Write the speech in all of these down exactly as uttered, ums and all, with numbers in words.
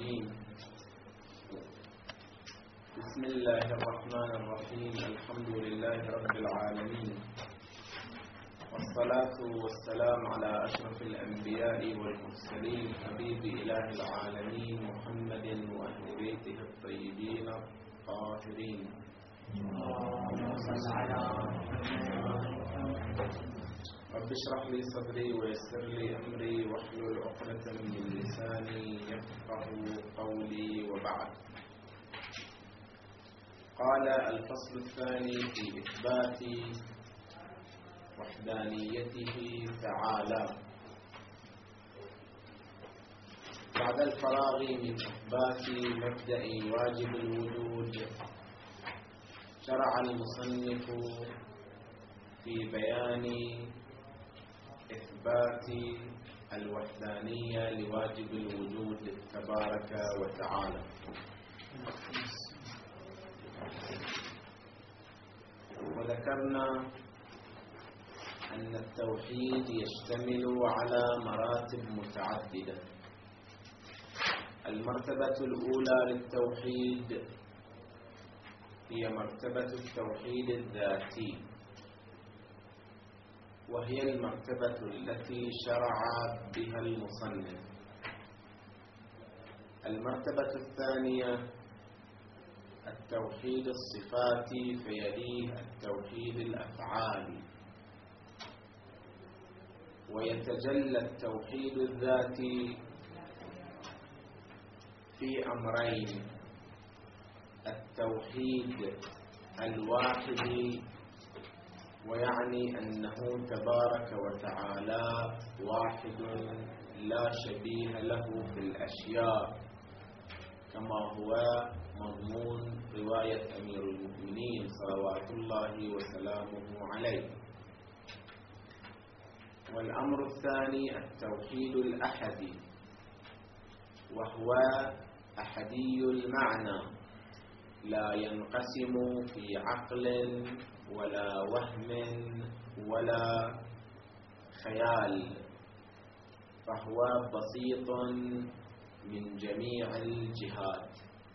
الرجيم. بسم الله الرحمن الرحيم. الحمد لله رب العالمين، والصلاة والسلام على أشرف الأنبياء والمرسلين، حبيب إله العالمين محمد وأهل بيته الطيبين الطاهرين. رب اشرح لي صدري ويسر لي أمري واحلل عقدة من لساني يفقه قولي. وبعد، قال الفصل الثاني في إثبات وحدانيته تعالى. بعد الفراغ من إثبات مبدأ واجب الوجود، شرع المصنف في بيان إثبات الوحدانية لواجب الوجود تبارك وتعالى. وذكرنا أن التوحيد يشتمل على مراتب متعددة. المرتبة الأولى للتوحيد هي مرتبة التوحيد الذاتي، وهي المرتبة التي شرع بها المصنف. المرتبة الثانية التوحيد الصفاتي، فيليه التوحيد الأفعالي. ويتجلى التوحيد الذاتي في أمرين: التوحيد الواحد، ويعني أنه تبارك وتعالى واحد لا شبيه له في الأشياء، كما هو مضمون رواية أمير المؤمنين صلوات الله وسلامه عليه. والأمر الثاني التوحيد الأحدي، وهو أحدي المعنى، لا ينقسم في عقل ولا وهم ولا خيال، فهو بسيط من جميع الجهات.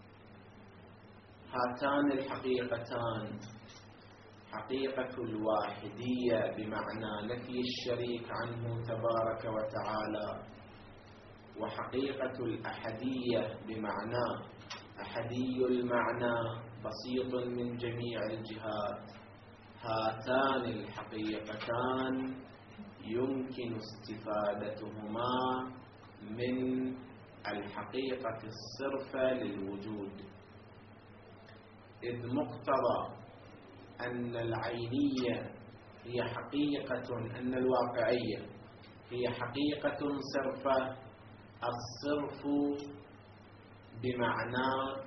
هاتان الحقيقتان، حقيقة الواحدية بمعنى نفي الشريك عنه تبارك وتعالى، وحقيقة الأحدية بمعنى أحدي المعنى بسيط من جميع الجهات، هاتان الحقيقتان يمكن استفادتهما من الحقيقة الصرفة للوجود، إذ مقتضى أن العينية هي حقيقة، أن الواقعية هي حقيقة صرفة. الصرف بمعنى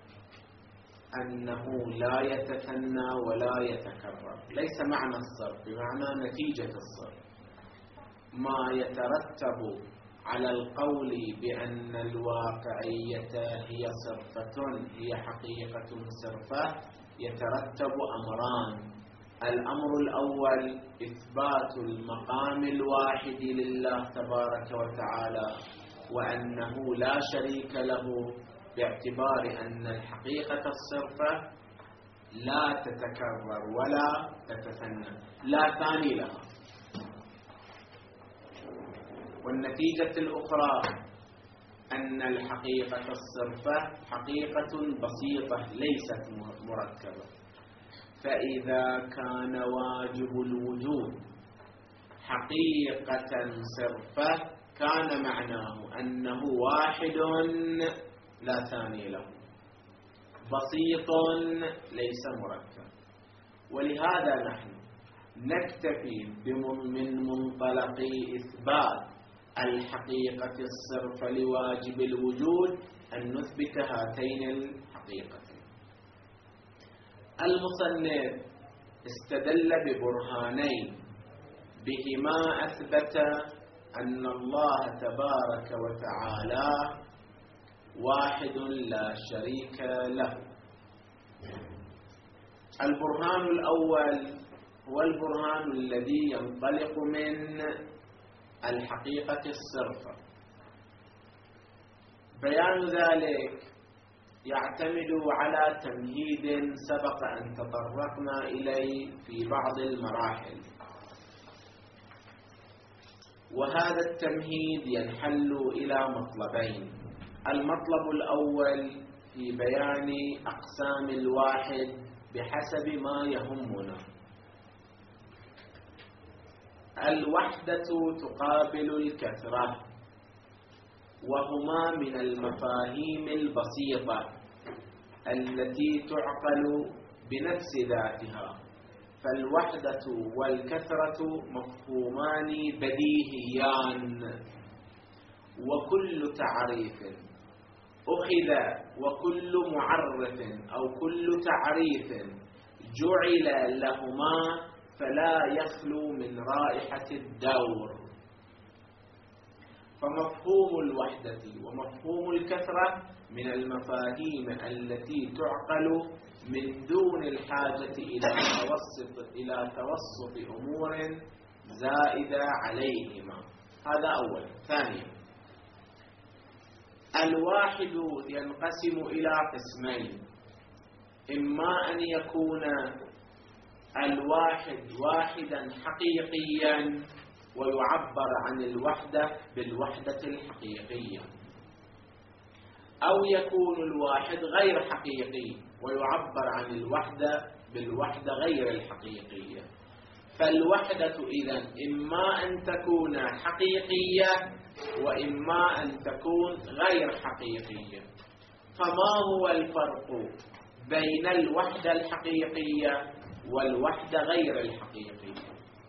أنه لا يتثنى ولا يتكرر، ليس معنى الصرف بمعنى نتيجة الصرف. ما يترتب على القول بأن الواقعية هي صرفة، هي حقيقة صرفة، يترتب أمران: الأمر الأول إثبات المقام الواحد لله تبارك وتعالى، وأنه لا شريك له، باعتبار أن الحقيقة الصرفة لا تتكرر ولا تتثنى، لا ثاني لها. والنتيجة الأخرى أن الحقيقة الصرفة حقيقة بسيطة ليست مركبة. فإذا كان واجب الوجود حقيقة صرفة، كان معناه أنه واحد لا ثاني له، بسيط ليس مركب. ولهذا نحن نكتفي من منطلق إثبات الحقيقة الصرفة لواجب الوجود أن نثبت هاتين الحقيقتين. المصنف استدل ببرهانين بهما أثبت أن الله تبارك وتعالى واحد لا شريك له. البرهان الأول هو البرهان الذي ينطلق من الحقيقة الصرفة، بيان ذلك يعتمد على تمهيد سبق أن تطرقنا إليه في بعض المراحل، وهذا التمهيد ينحل إلى مطلبين. المطلب الأول في بيان أقسام الواحد بحسب ما يهمنا. الوحدة تقابل الكثرة، وهما من المفاهيم البسيطة التي تعقل بنفس ذاتها، فالوحدة والكثرة مفهومان بديهيان، وكل تعريف أخذ وكل معرف أو كل تعريف جعل لهما فلا يخلو من رائحة الدور. فمفهوم الوحدة ومفهوم الكثرة من المفاهيم التي تعقل من دون الحاجة إلى توسط إلى توسط أمور زائدة عليهما. هذا أولا. ثانيا، الواحد ينقسم إلى قسمين: إما أن يكون الواحد واحدا حقيقيا ويعبر عن الوحدة بالوحدة الحقيقية، أو يكون الواحد غير حقيقي ويعبر عن الوحدة بالوحدة غير الحقيقية. فالوحدة إذن إما أن تكون حقيقية وإما أن تكون غير حقيقية. فما هو الفرق بين الوحدة الحقيقية والوحدة غير الحقيقية؟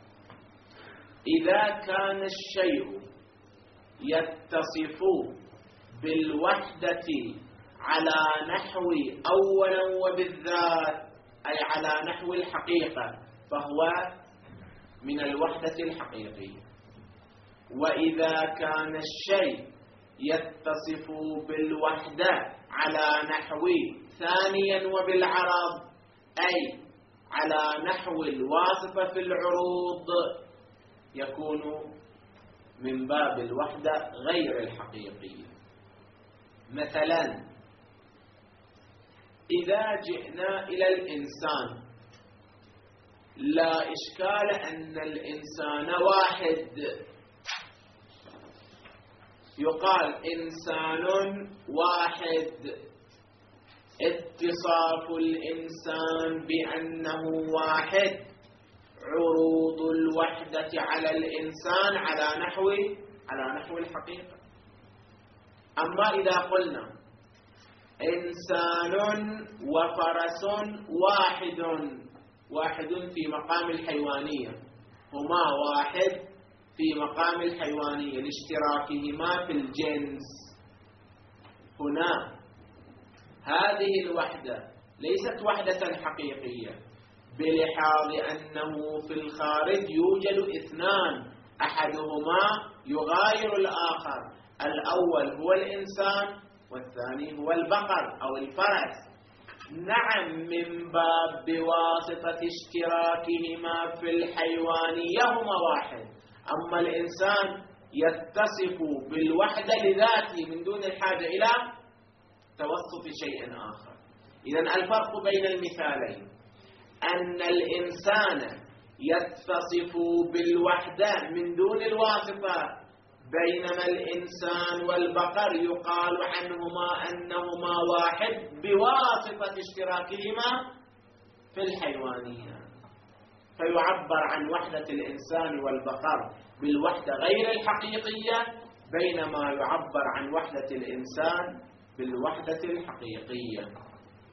إذا كان الشيء يتصف بالوحدة على نحو أولا وبالذات، أي على نحو الحقيقة، فهو من الوحدة الحقيقية. وإذا كان الشيء يتصف بالوحدة على نحو ثانيا وبالعرض، أي على نحو الواسطة في العروض، يكون من باب الوحدة غير الحقيقية. مثلا إذا جئنا إلى الإنسان، لا إشكال أن الإنسان واحد، يقال إنسان واحد، اتصاف الإنسان بأنه واحد، عروض الوحدة على الإنسان على نحو على نحو الحقيقة. أما إذا قلنا إنسان وفرس واحد، واحد في مقام الحيوانية، هما واحد في مقام الحيوانية لاشتراكهما في الجنس، هنا هذه الوحدة ليست وحدة حقيقية، بلحاظ أنه في الخارج يوجد اثنان، أحدهما يغاير الآخر، الأول هو الإنسان والثاني هو البقر أو الفرس. نعم، من باب بواسطة اشتراكهما في الحيوانية هما واحد، أما الإنسان يتصف بالوحدة لذاته من دون الحاجة إلى توسط شيء آخر. إذن الفرق بين المثالين أن الإنسان يتصف بالوحدة من دون الواسطة، بينما الإنسان والبقر يقال عنهما أنهما واحد بواسطة اشتراكهما في الحيوانية، فيعبر عن وحدة الإنسان والبقر بالوحدة غير الحقيقية، بينما يعبر عن وحدة الإنسان بالوحدة الحقيقية.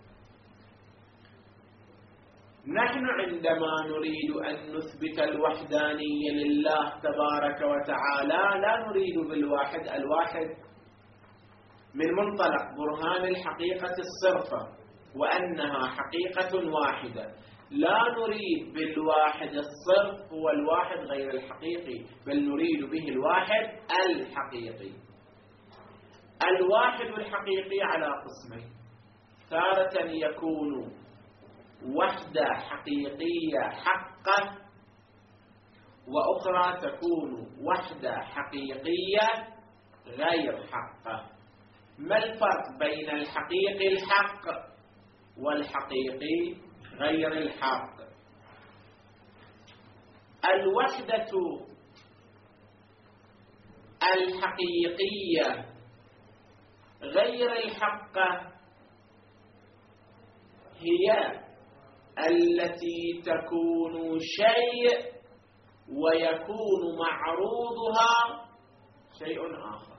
نحن عندما نريد أن نثبت الوحدانية لله تبارك وتعالى لا نريد بالواحد الواحد من منطلق برهان الحقيقة الصرفة وأنها حقيقة واحدة، لا نريد بالواحد الصرف هو الواحد غير الحقيقي، بل نريد به الواحد الحقيقي. الواحد الحقيقي على قسمين: تارة يكون وحدة حقيقية حقة، وأخرى تكون وحدة حقيقية غير حقة. ما الفرق بين الحقيقي الحق والحقيقي غير الحق؟ الوحدة الحقيقية غير الحقة هي التي تكون شيء ويكون معروضها شيء آخر.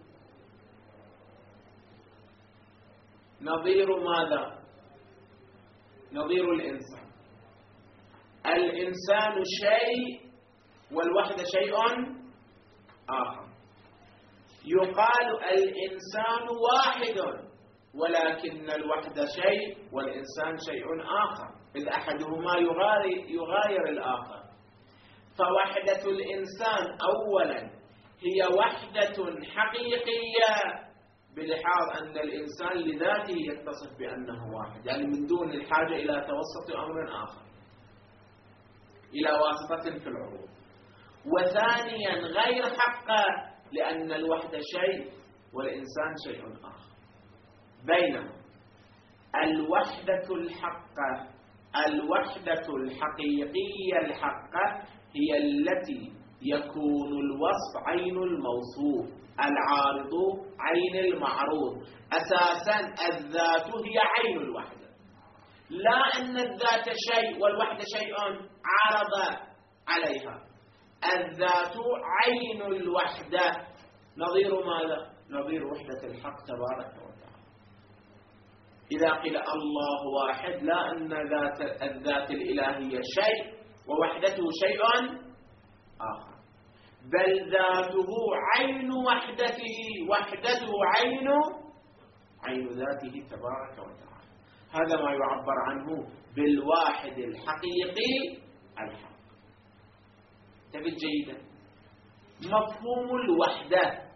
نظير ماذا؟ نظير الإنسان. الإنسان شيء والوحدة شيء آخر. يقال الإنسان واحد ولكن الوحدة شيء والإنسان شيء آخر، إذ أحدهما يغاير الآخر. فوحدة الإنسان أولا هي وحدة حقيقية بلحاظ أن الإنسان لذاته يتصف بأنه واحد، يعني من دون الحاجة إلى توسط أمر آخر، إلى واسطة في العروض. وثانيا غير حقة لأن الوحدة شيء والإنسان شيء آخر. بينما الوحدة الحقة الوحدة الحقيقية الحقة هي التي يكون الوصف عين الموصوف، العارض عين المعروض. أساسا الذات هي عين الوحدة، لا أن الذات شيء والوحدة شيء عرض عليها. الذات عين الوحدة. نظير ماذا؟ نظير وحدة الحق تبارك وتعالى. إذا قيل الله واحد لا أن ذات الذات الإلهية شيء ووحدته شيء آخر، بل ذاته عين وحدته، وحدته عين عين ذاته تبارك وتعالى. هذا ما يعبر عنه بالواحد الحقيقي الحق. تبت جيدا. مفهوم الوحدة،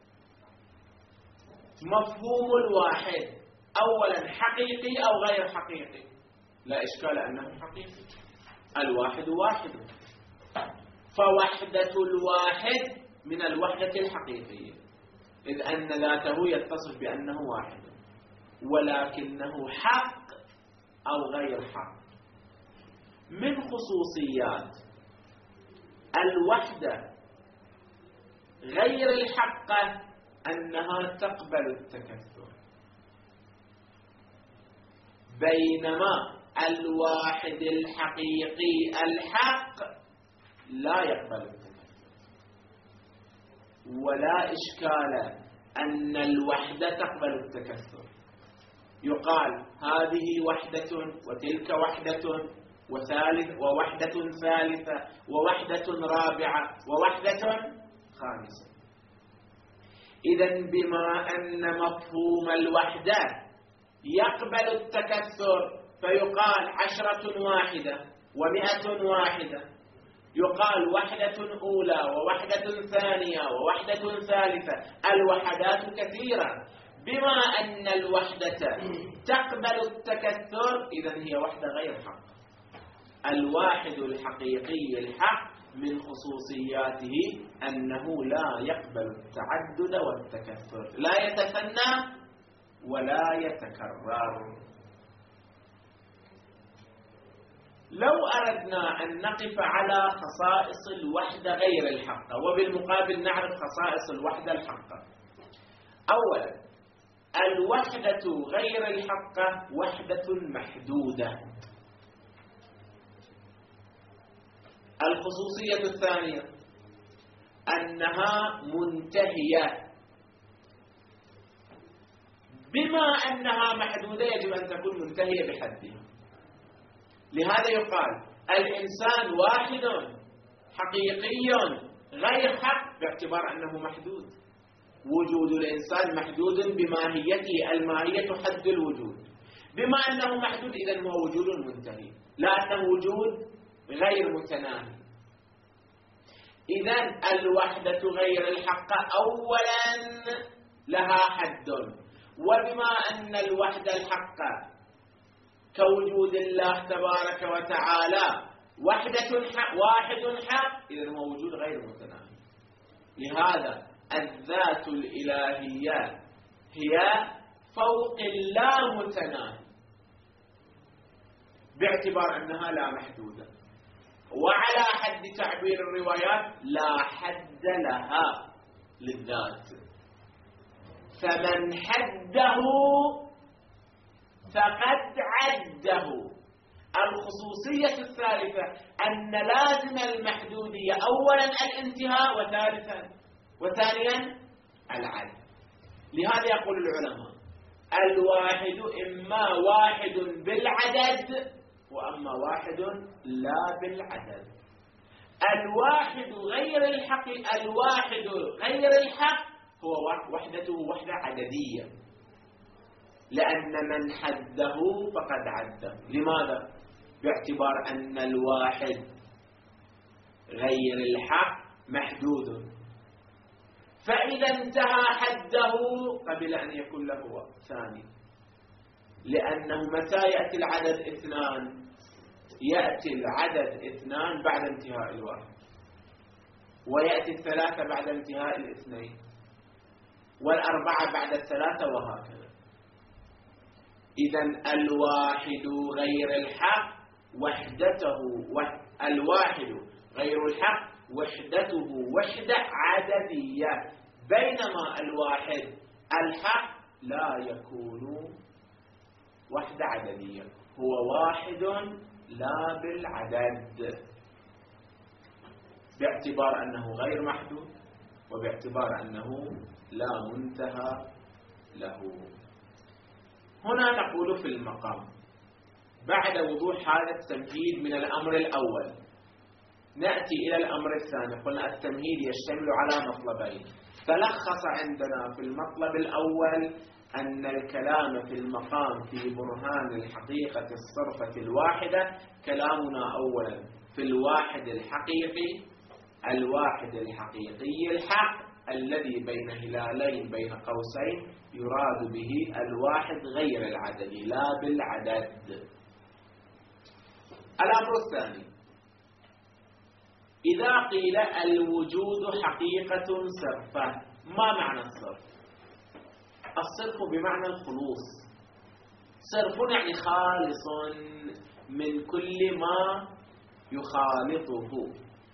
مفهوم الواحد أولا حقيقي أو غير حقيقي؟ لا إشكال أنه حقيقي. الواحد واحد، فوحدة الواحد من الوحدة الحقيقية، إذ أن ذاته يتصف بأنه واحد، ولكنه حق أو غير حق. من خصوصيات الوحدة غير الحقة أنها تقبل التكثر، بينما الواحد الحقيقي الحق لا يقبل التكثر. ولا إشكال أن الوحدة تقبل التكثر. يقال هذه وحدة وتلك وحدة وثالث ووحدة ثالثة ووحدة رابعة ووحدة خامسة. إذن بما أن مفهوم الوحدة يقبل التكثر فيقال عشرة واحدة ومئة واحدة، يقال وحدة أولى ووحدة ثانية ووحدة ثالثة، الوحدات كثيرة. بما أن الوحدة تقبل التكثر إذن هي وحدة غير حق. الواحد الحقيقي الحق من خصوصياته أنه لا يقبل التعدد والتكثر، لا يتثنى ولا يتكرر. لو أردنا أن نقف على خصائص الوحدة غير الحقة وبالمقابل نعرف خصائص الوحدة الحقة. أولا الوحدة غير الحقة وحدة محدودة. الخصوصية الثانية أنها منتهية. بما أنها محدودة يجب أن تكون منتهية بحدها. لهذا يقال الإنسان واحد حقيقي غير حق باعتبار أنه محدود. وجود الإنسان محدود بماهيته، الماهية حد الوجود. بما أنه محدود إذن هو وجود منتهي، لا أنه وجود غير متناهي. إذن الوحدة غير الحقة أولا لها حد، وبما أن الوحدة الحقة كوجود الله تبارك وتعالى وحدة حق واحد حق إذن هو وجود غير متناهي. لهذا الذات الإلهية هي فوق اللا متناهي باعتبار أنها لا محدودة، وعلى حد تعبير الروايات لا حد لها للذات. فمن حده فقد عده. الخصوصية الثالثة أن لازم المحدودية أولا الانتهاء، وثالثا وثانيا العد. لهذا يقول العلماء الواحد إما واحد بالعدد وأما واحد لا بالعدد. الواحد غير الحق الواحد غير الحق هو وحدته وحدة عددية، لأن من حده فقد عده. لماذا؟ باعتبار أن الواحد غير الحق محدود، فإذا انتهى حده قبل أن يكون له ثاني، لأنه متى يأتي العدد اثنان؟ يأتي العدد اثنان بعد انتهاء الواحد، ويأتي الثلاثة بعد انتهاء الاثنين، والأربعة بعد الثلاثة، وهكذا. إذن الواحد غير الحق وحدته الواحد غير الحق وحدته وحدة عددية، بينما الواحد الحق لا يكون وحدة عددية، هو واحد لا بالعدد، باعتبار أنه غير محدود وباعتبار أنه لا منتهى له. هنا نقول في المقام بعد وضوح هذا التمهيد من الأمر الأول نأتي إلى الأمر الثاني. قلنا التمهيد يشتمل على مطلبين. تلخص عندنا في المطلب الأول أن الكلام في المقام في برهان الحقيقة الصرفة الواحدة كلامنا أولا في الواحد الحقيقي، الواحد الحقيقي الحق الذي بين هلالين بين قوسين، يراد به الواحد غير العددي لا بالعدد. الأمر الثاني إذا قيل الوجود حقيقة صرفة، ما معنى الصرف؟ الصرف بمعنى الخلوص. صرف يعني خالص من كل ما يخالطه.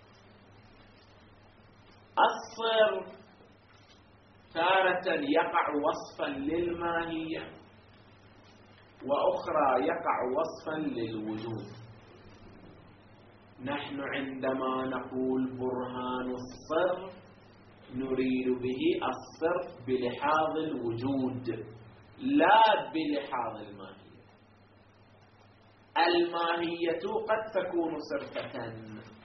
الصرف تارة يقع وصفا للماهية، وأخرى يقع وصفا للوجود. نحن عندما نقول برهان الصرف نريد به الصرف بلحاظ الوجود لا بلحاظ الماهية. الماهية قد تكون صرفة،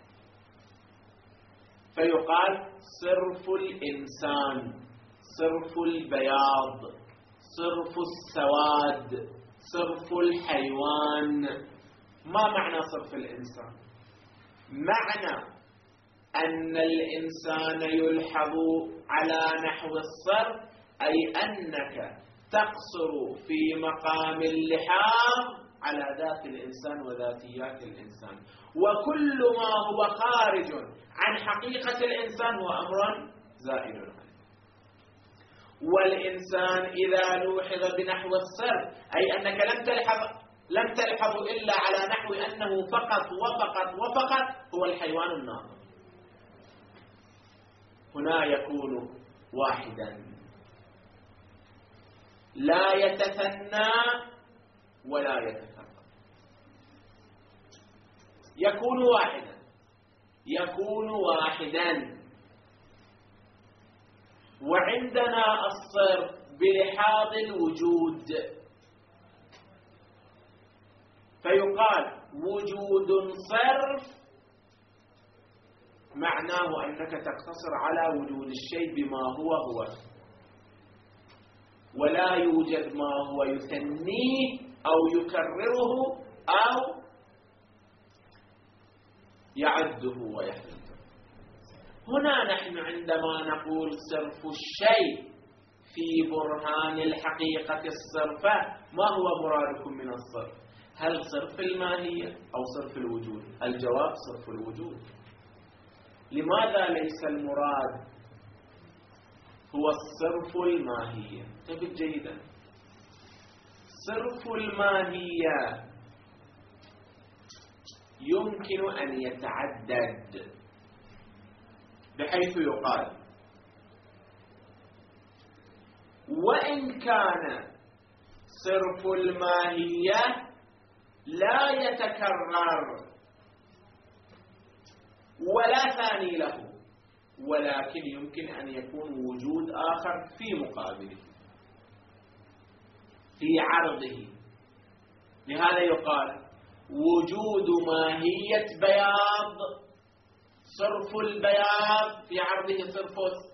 فيقال صرف الإنسان، صرف البياض، صرف السواد، صرف الحيوان. ما معنى صرف الإنسان؟ معنى أن الإنسان يلحظ على نحو الصرف، أي أنك تقصر في مقام اللحاظ على ذات الإنسان وذاتيات الإنسان، وكل ما هو خارج عن حقيقة الإنسان هو أمر زائد عنه. والإنسان إذا لوحظ بنحو الصرف أي أنك لم تلحظ لم تلحظ إلا على نحو أنه فقط وفقط وفقط هو الحيوان الناطق، هنا يكون واحدا لا يتثنى ولا يتفرق، يكون واحدا يكون واحدا. وعندنا الصرف بلحاظ الوجود، فيقال وجود صرف معناه أنك تقتصر على وجود الشيء بما هو هو، ولا يوجد ما هو يثنيه أو يكرره أو يعده ويحدث. هنا نحن عندما نقول صرف الشيء في برهان الحقيقة الصرفة، ما هو مرادكم من الصرف؟ هل صرف الماهية أو صرف الوجود؟ الجواب صرف الوجود. لماذا ليس المراد هو الصرف الماهية. انتبه جيدا، صرف الماهية يمكن أن يتعدد، بحيث يقال وإن كان صرف الماهية لا يتكرر ولا ثاني له، ولكن يمكن أن يكون وجود آخر في مقابله في عرضه. لهذا يقال وجود ماهية بياض، صرف البياض في عرضه صرف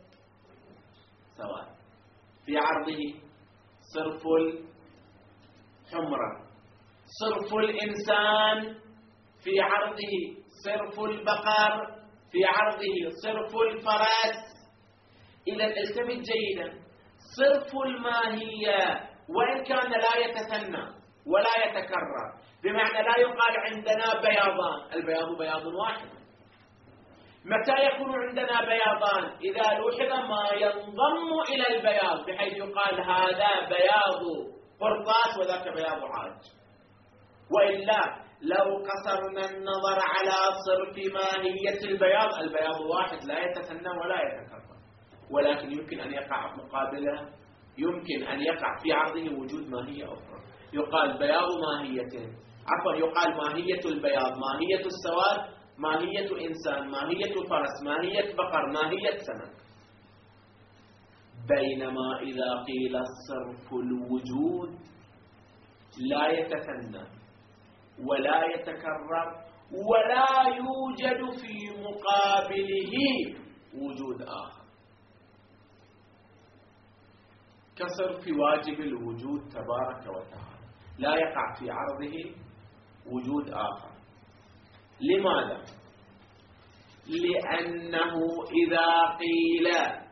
سواد، في عرضه صرف الحمرة، صرف الإنسان في عرضه صرف البقر، في عرضه صرف الفرس. إذا التفت جيدا، صرف الماهية وإن كان لا يتثنى ولا يتكرر، بمعنى لا يقال عندنا بياضان، البياض بياض واحد. متى يكون عندنا بياضان؟ إذا لوحظ ما ينضم إلى البياض، بحيث يقال هذا بياض قرطاس وذاك بياض عاج. وإلا لو قصرنا النظر على صرف ماهية البياض، البياض واحد لا يتثنى ولا يتكرر، ولكن يمكن أن يقع مقابله، يمكن أن يقع في عرضه وجود ماهية أخرى. يقال بياض ماهيتين، عفوا يقال ماهية البياض، ماهية السواد، ماهية إنسان، ماهية فرس، ماهية بقر، ماهية سمك. بينما إذا قيل صرف الوجود لا يتثنى ولا يتكرر ولا يوجد في مقابله وجود آخر، كصرف واجب الوجود تبارك وتعالى، لا يقع في عرضه وجود آخر. لماذا؟ لأنه إذا قيل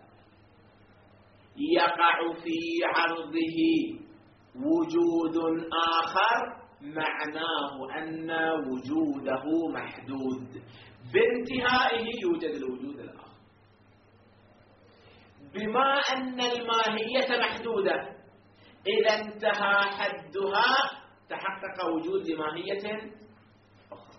يقع في عرضه وجود آخر معناه أن وجوده محدود، بانتهائه يوجد الوجود الآخر. بما أن الماهية محدودة، إذا انتهى حدها تحقق وجود لماهية أخرى.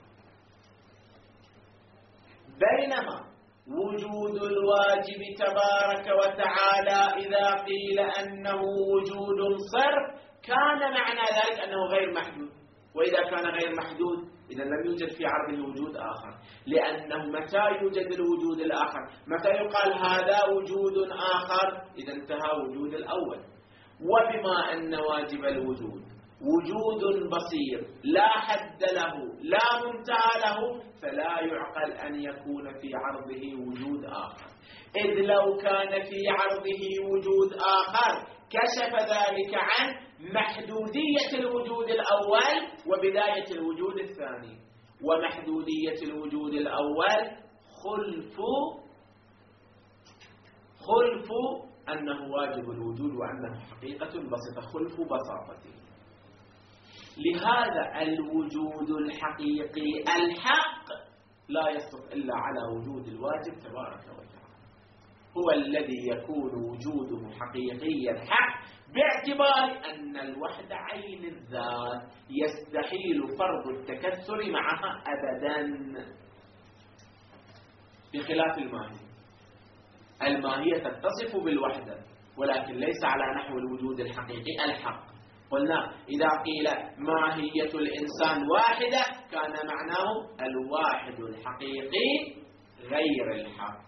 بينما وجود الواجب تبارك وتعالى إذا قيل أنه وجود صرف كان معنى ذلك أنه غير محدود، وإذا كان غير محدود إذا لم يوجد في عرضه وجود آخر، لأنه متى يوجد الوجود الآخر؟ متى يقال هذا وجود آخر؟ إذا انتهى وجود الأول. وبما أن واجب الوجود وجود بصير لا حد له لا منتهى له، فلا يعقل أن يكون في عرضه وجود آخر، إذ لو كان في عرضه وجود آخر كشف ذلك عن محدودية الوجود الأول وبداية الوجود الثاني. ومحدودية الوجود الأول خلف خلف أنه واجب الوجود وأنه حقيقة بسيطة، خلف بساطته. لهذا الوجود الحقيقي الحق لا يصدق إلا على وجود الواجب تبارك وتعالى، هو الذي يكون وجوده حقيقيا حق، باعتبار أن الوحدة عين الذات يستحيل فرض التكثر معها أبدا، بخلاف الماهية. الماهية تتصف بالوحدة ولكن ليس على نحو الوجود الحقيقي الحق. قلنا إذا قيل ماهية الإنسان واحدة كان معناه الواحد الحقيقي غير الحق.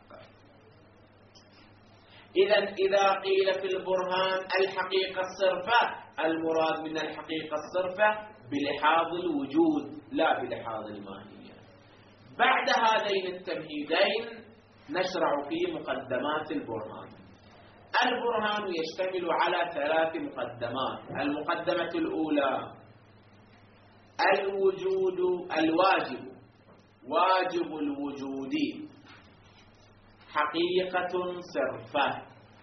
إذا إذا قيل في البرهان الحقيقة الصرفة، المراد من الحقيقة الصرفة بلحاظ الوجود لا بلحاظ الماهية. بعد هذين التمهيدين نشرع في مقدمات البرهان. البرهان يشتمل على ثلاث مقدمات. المقدمة الأولى الوجود الواجب، واجب الوجود حقيقة صرفة.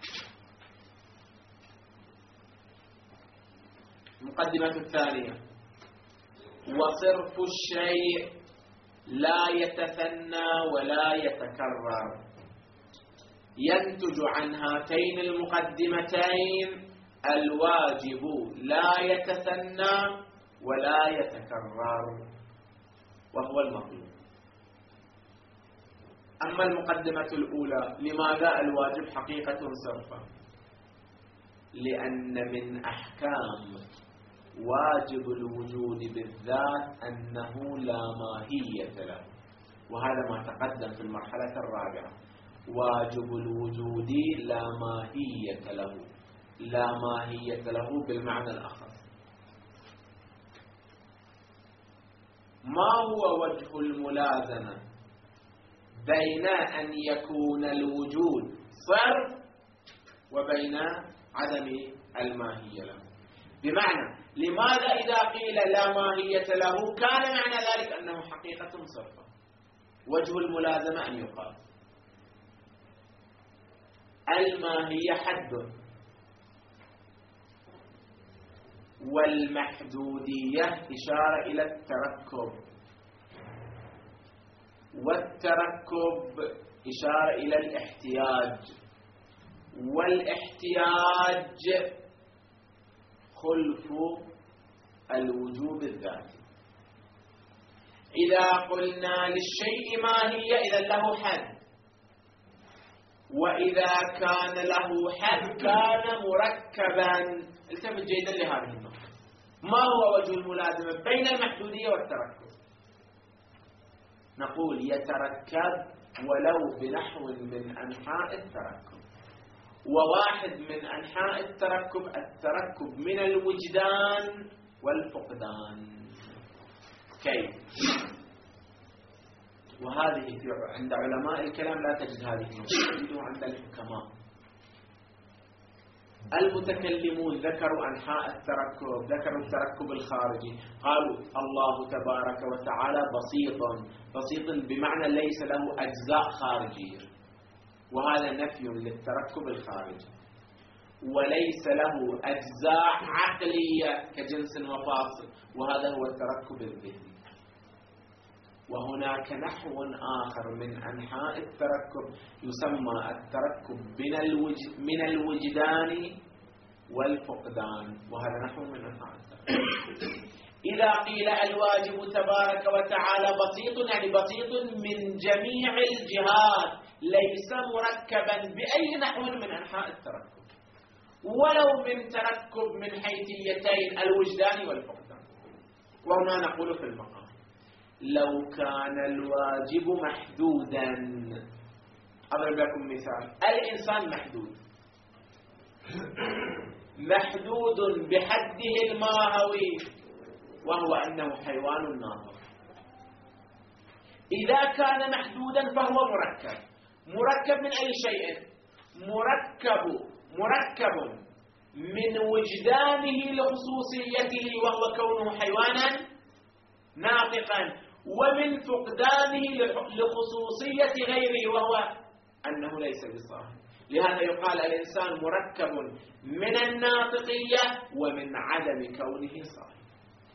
المقدمة الثانية وصرف الشيء لا يتثنى ولا يتكرر. ينتج عن هاتين المقدمتين الواجب لا يتثنى ولا يتكرر، وهو المطلوب. أما المقدمة الأولى، لماذا الواجب حقيقة صرفا؟ لأن من أحكام واجب الوجود بالذات أنه لا ماهية له، وهذا ما تقدم في المرحلة الرابعة. واجب الوجود لا ماهية له، لا ماهية له بالمعنى الآخر. ما هو وجه الملازمة بين أن يكون الوجود صرف وبين عدم الماهية له؟ بمعنى لماذا إذا قيل لا ماهية له كان معنى ذلك أنه حقيقة صرفة؟ وجه الملازمة أن يقال الماهية حد، والمحدودية إشارة إلى التركب، والتركب إشارة إلى الاحتياج، والاحتياج خلف الوجوب الذاتي. إذا قلنا للشيء ماهية إذا له حد، وإذا كان له حد كان مركبا. التفت جيدا لهذه النقطة. ما هو وجه الملازمة بين المحدودية والتركب؟ نقول يتركب ولو بنحو من أنحاء التركب، وواحد من أنحاء التركب التركب من الوجدان والفقدان. كيف؟ وهذه في عند علماء الكلام لا تجد هذه النقطة، تجدها عند الحكماء. المتكلمون ذكروا أنحاء التركب، ذكروا التركب الخارجي، قالوا الله تبارك وتعالى بسيط، بسيط بمعنى ليس له أجزاء خارجية، وهذا نفي للتركب الخارجي. وليس له أجزاء عقلية كجنس وفاصل، وهذا هو التركب الذهني. وهناك نحو آخر من أنحاء التركب يسمى التركب من الوجدان والفقدان، وهذا نحو من أنحاء التركب. إذا قيل الواجب تبارك وتعالى بسيط، يعني بسيط من جميع الجهات، ليس مركبا بأي نحو من أنحاء التركب، ولو من تركب من حيثيتين الوجدان والفقدان. وهنا نقول في المقام لو كان الواجب محدودا، أضرب لكم مثال. الإنسان محدود، محدود بحده الماهوي، وهو أنه حيوان ناطق. إذا كان محدودا فهو مركب. مركب من أي شيء؟ مركب مركب من وجدانه لخصوصيته وهو كونه حيوانا ناطقا، ومن فقدانه لخصوصية غيره وهو أنه ليس بصاحب. لهذا يقال الإنسان مركب من الناطقية ومن عدم كونه صاحب.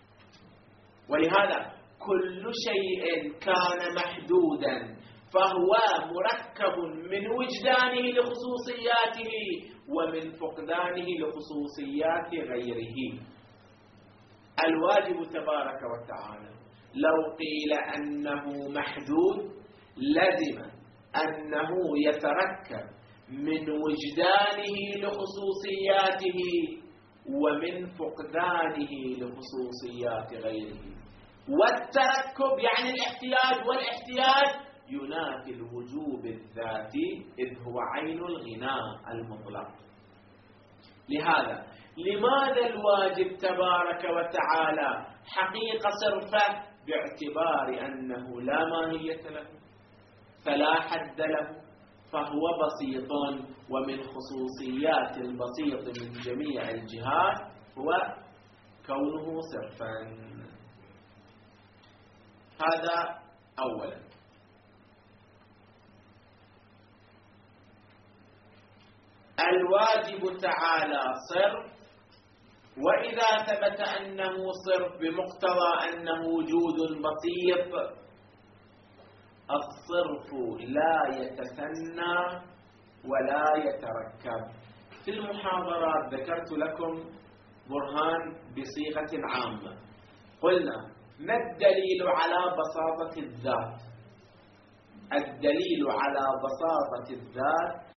ولهذا كل شيء كان محدودا فهو مركب من وجدانه لخصوصياته ومن فقدانه لخصوصيات غيره. الواجب تبارك وتعالى لو قيل أنه محدود لزم أنه يتركب من وجدانه لخصوصياته ومن فقدانه لخصوصيات غيره. والتركب يعني الاحتياج، والاحتياج ينافي الوجوب الذاتي إذ هو عين الغناء المطلق. لهذا لماذا الواجب تبارك وتعالى حقيقة صرفة؟ باعتبار أنه لا ماهية له فلا حد له، فهو بسيط، ومن خصوصيات البسيط من جميع الجهات هو كونه صرفا. هذا أولا. الواجب تعالى صرف، وإذا ثبت أنه صرف بمقتضى أنه وجود بسيط، الصرف لا يتثنى ولا يتركب. في المحاضرات ذكرت لكم برهان بصيغة عامة. قلنا ما الدليل على بساطة الذات؟ الدليل على بساطة الذات